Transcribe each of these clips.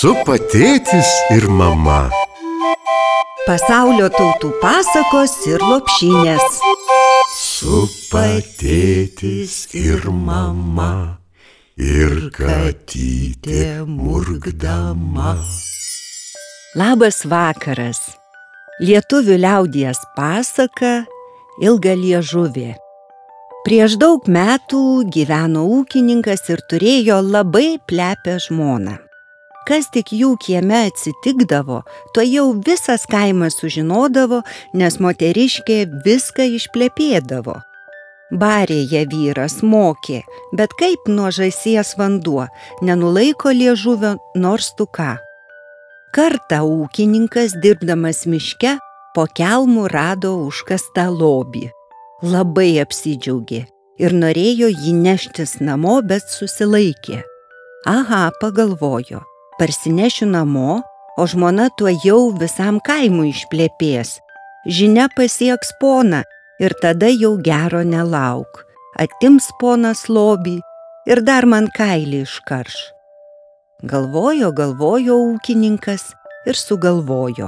Supa tėtis ir mama. Pasaulio tautų pasakos ir lopšinės. Supa tėtis ir mama, ir katytė murkdama. Labas vakaras. Lietuvių liaudies pasaka Ilga liežuvė. Prieš daug metų gyveno ūkininkas ir turėjo labai plepią žmoną. Kas tik jų kieme atsitikdavo, to jau visas kaimas sužinodavo, nes moteriškė viską išplepėdavo. Barė ją vyras, mokė, bet kaip nuo žąsies vanduo, nenulaiko liežuvio nors tu ką. Kartą ūkininkas, dirbdamas miške, po kelmų rado užkastą lobį. Labai apsidžiaugė ir norėjo jį neštis namo, bet susilaikė. Aha, pagalvojo, parsinešiu namo, o žmona tuojau visam kaimui išplepės. Žinia pasieks poną ir tada jau gero nelauk. Atims ponas lobį ir dar man kailį iškarš. Galvojo ūkininkas ir sugalvojo.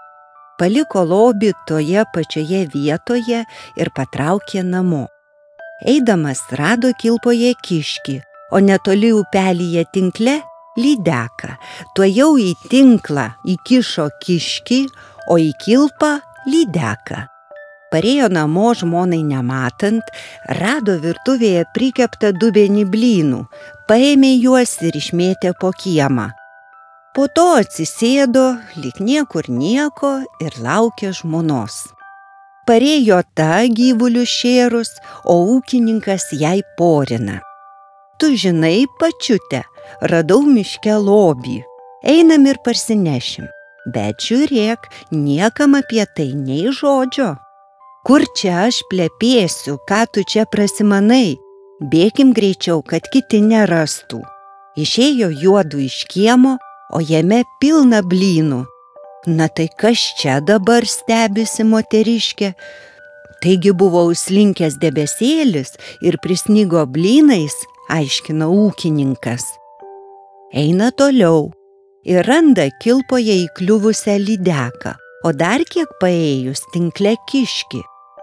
Paliko lobį toje pačioje vietoje ir patraukė namo. Eidamas rado kilpoje kiškį, o netoli upelyje tinkle lydeką. Tuojau į tinklą įkišo kiškį, o į kilpą lydeką. Parėjo namo žmonai nematant, rado virtuvėje prikeptą dubenį blynų, paėmė juos ir išmėtė po kiemą. Po to atsisėdo, lyg niekur nieko, ir laukė žmonos. Parėjo ta gyvulių šėrus, o ūkininkas jai porina. Tu žinai, pačiute, radau miške lobį. Einam ir parsinešim. Bet žiūrėk, niekam apie tai nei žodžio. Kur čia aš plepėsiu, ką tu čia prasimanai? Bėkim greičiau, kad kiti nerastų. Išėjo juodu iš kiemo, o jame pilna blynų. Na tai kas čia dabar, stebisi moteriškė? Taigi buvo užslinkęs debesėlis ir prisnigo blynais, aiškina ūkininkas. Eina toliau ir randa kilpoje įkliuvusią lydeką, o dar kiek paėjus tinkle kiškį.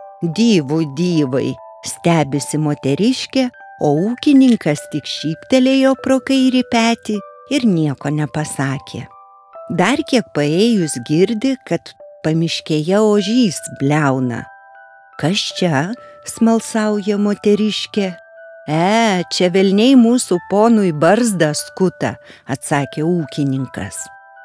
Dyvai, stebisi moteriškė, o ūkininkas tik šyptelėjo pro kairį petį ir nieko nepasakė. Dar kiek paėjus girdi, kad pamiškėje ožys bliauna. Kas čia? Smalsauja moteriškė. Čia velniai mūsų ponui barzdą skuta, atsakė ūkininkas.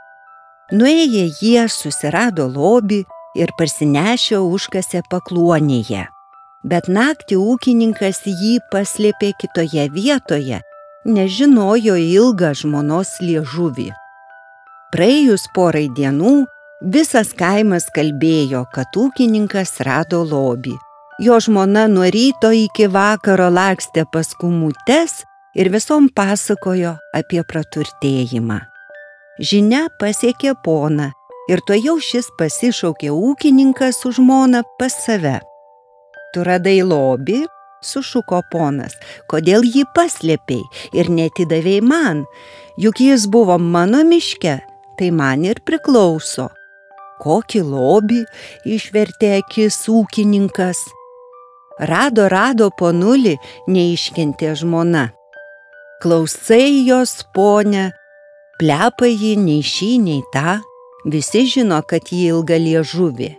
Nuėję jie susirado lobį ir parsinešę užkasė pakluonėje. Bet naktį ūkininkas jį paslėpė kitoje vietoje, nežinojo ilgą žmonos liežuvį. Praėjus porai dienų, visas kaimas kalbėjo, kad ūkininkas rado lobį. Jo žmona nuo ryto iki vakaro lakstė pas kūmutes ir visom pasakojo apie praturtėjimą. Žinia pasiekė poną ir tuojau šis pasišaukė ūkininką su žmona pas save. Tu radai lobį? Sušuko ponas, kodėl jį paslėpei ir neatidavei man? Juk jis buvo mano miške, tai man ir priklauso. Kokį lobį? Išvertė akis ūkininkas. Rado ponulį, neiškentė žmona. Klausai jos, ponia, plepa ji nei šį, nei tą, visi žino, kad ji ilga liežuvė.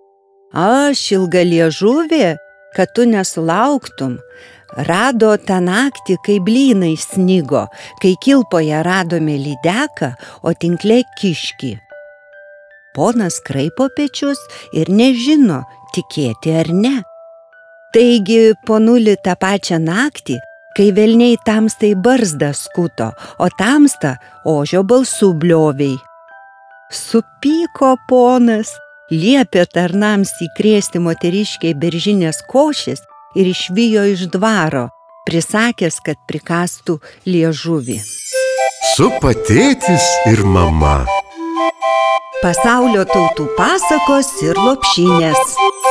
Aš ilga liežuvė? Kad tu nesulauktum, rado tą naktį, kai blynai snigo, kai kilpoje radome lydeką, o tinkle kiškį. Ponas kraipo pečius ir nežino, tikėti ar ne. Taigi, ponuli, tą pačią naktį, kai velniai tamstai barzdą skuto, o tamsta ožio balsu blioviai. Supyko ponas, liepė tarnams įkrėsti moteriškei beržinės košės ir išvijo iš dvaro, prisakęs, kad prikastų liežuvį. Supa tėtis ir mama. Pasaulio tautų pasakos ir lopšinės.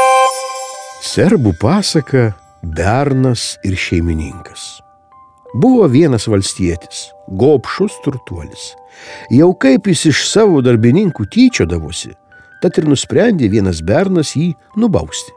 Serbų pasaka Bernas ir šeimininkas. Buvo vienas valstietis, gobšus turtuolis. Jau kaip jis iš savo darbininkų tyčiodavosi, tad ir nusprendė vienas bernas jį nubausti.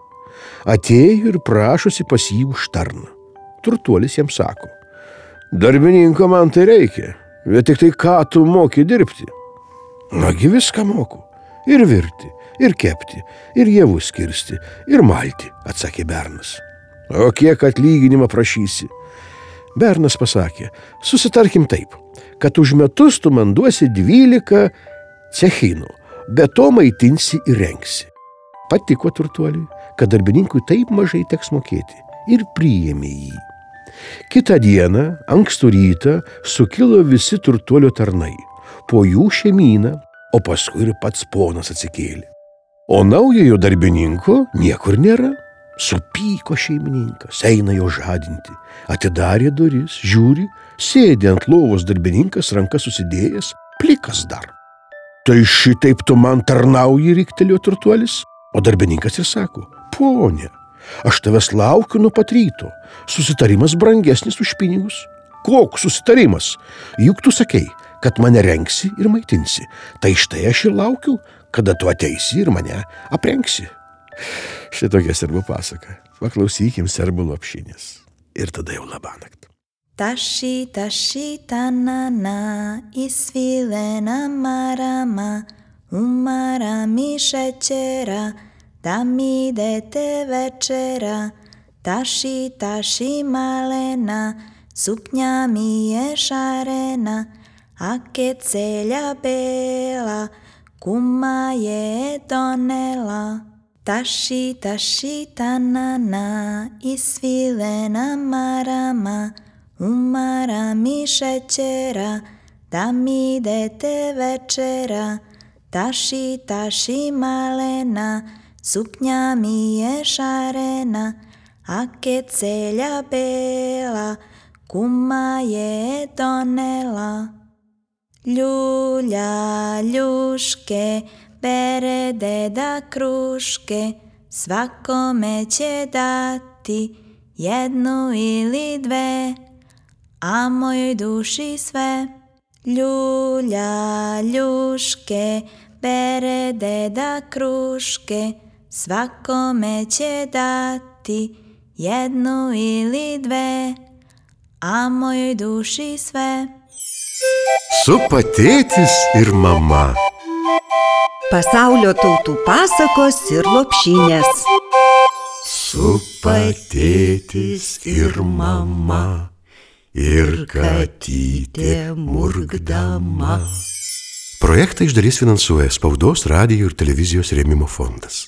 Atėjo ir prašosi pas jį už tarną. Turtuolis jam sako: darbininko man tai reikia, bet tik tai ką tu moki dirbti? Nagi viską moku. Ir virti, ir kepti, ir javus kirsti, ir malti, atsakė bernas. O kiek atlyginimą prašysi? Bernas pasakė: susitarkim taip, kad už metus tu man duosi 12 cechinų, be to maitinsi ir rengsi. Patiko turtuoliui, kad darbininkui taip mažai teks mokėti, ir priėmė jį. Kitą dieną, ankstų rytą, sukilo visi turtuolio tarnai, po jų šeimyną, o paskui ir pats ponas atsikėlė. O naujojo darbininko niekur nėra. Supyko šeimininkas, eina jo žadinti, atidarė duris, žiūri, sėdi ant lovos darbininkas, rankas susidėjęs, plikas dar. Tai šitaip tu man tarnauji, riktelėjo turtuolis, o darbininkas ir sako: ponė, aš tavęs laukiu nuo pat ryto, susitarimas brangesnis už pinigus. Koks susitarimas? Juk tu sakei, kad mane rengsi ir maitinsi, tai štai aš ir laukiu, kada tu ateisi ir mane aprengsi. Šitokia serbų pasaka. Paklausykim serbų lopšinės. Ir tada jau labanakt. Taši, taši, tanana, isvilena marama, umara mi šećera, da mi idete večera. Taši, taši, malena, suknja mi je šarena, a kecelja bela, kuma je donela. Taši, taši, tanana, isvilena marama, umara mi šećera, da mi idete večera. Taši, taši, malena, suknja mi je šarena, a kecelja bela, kuma je donela. Ljulja, ljuške, bere deda kruške, svakome će dati 1 ili 2, a mojoj duši sve. Ljulja, ljuške, bere deda kruške, svakome će dati 1 ili 2, a mojoj duši sve. Supa tėtis ir mama. Pasaulio tautų pasakos ir lopšinės. Supa tėtis ir mama, ir katytė murkdama. Projektą iš dalies finansuoja Spaudos, radijo ir televizijos rėmimo fondas.